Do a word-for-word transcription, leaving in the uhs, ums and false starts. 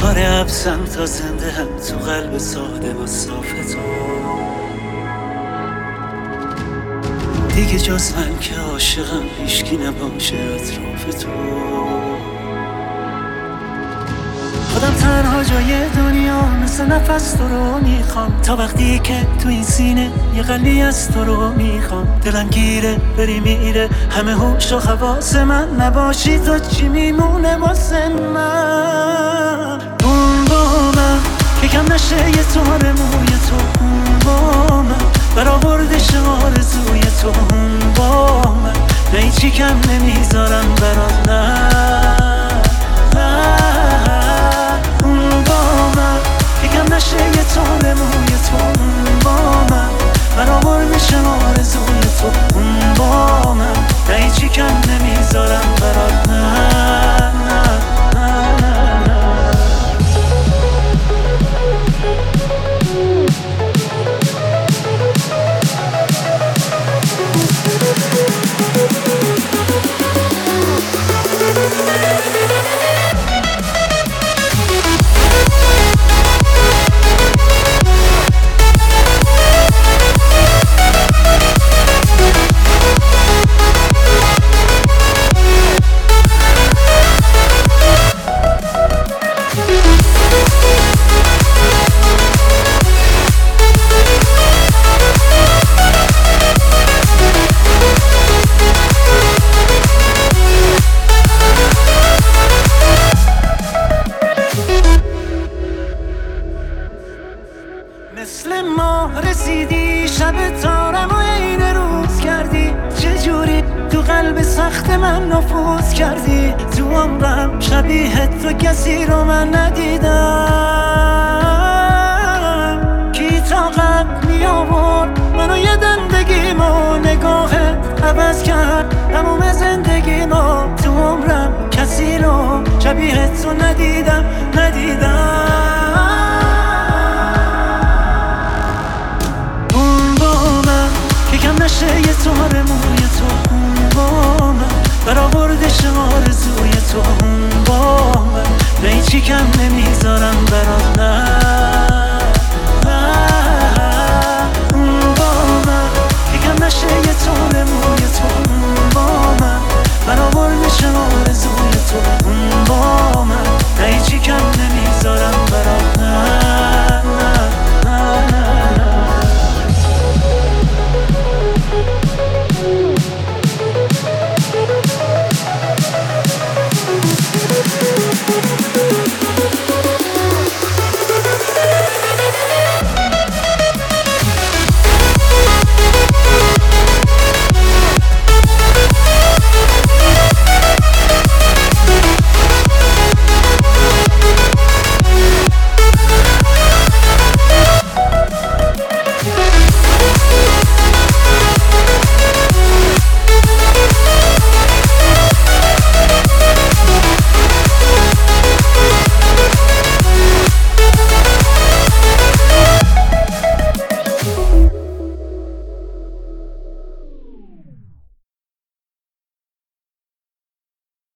آره حبسم تا زنده هم تو قلب ساده و صاف تو. دیگه جز من که عاشقم هیچکی نباشه اطراف تو. خودم تنها جای دنیا مثل نفس تو رو میخوام، تا وقتی که تو این سینه یه قلبی از تو رو میخوام. دلم گیره بری میره همه هوش و حواس من، نباشی تو چی میمونه واسه من؟ اون با من که کم نشه یه تار موی تو، اون با من برآوردش آرزوی تو، اون با من نه هیچی کم نمیذارم برات، نه نشه یه تار موی تو، اون با من برآور میشه آرزوی تو، اون با من نه هیچی کم نمیذارم برات، نه نه نه نه نه. مثل ما رسیدی شب تارم و عین روز کردی، چجوری تو قلب سخت من نفوذ کردی. تو عمرم شبیه تو کسی رو من ندیدم، کی طاقت می آورد منو یه دندگیمو، نگاهت عوض کرد تموم زندگیمو. تو عمرم کسی رو شبیه تو ندیدم ندیدم. کم نشه یه تار موی تو، اون با من برآوردش آرزوی تو، اون با من نه هیچی کم نمیذارم برات، نه نه. اون با من کم نشه یه تار موی تو، اون با من برآوردش آرزوی تو، اون با من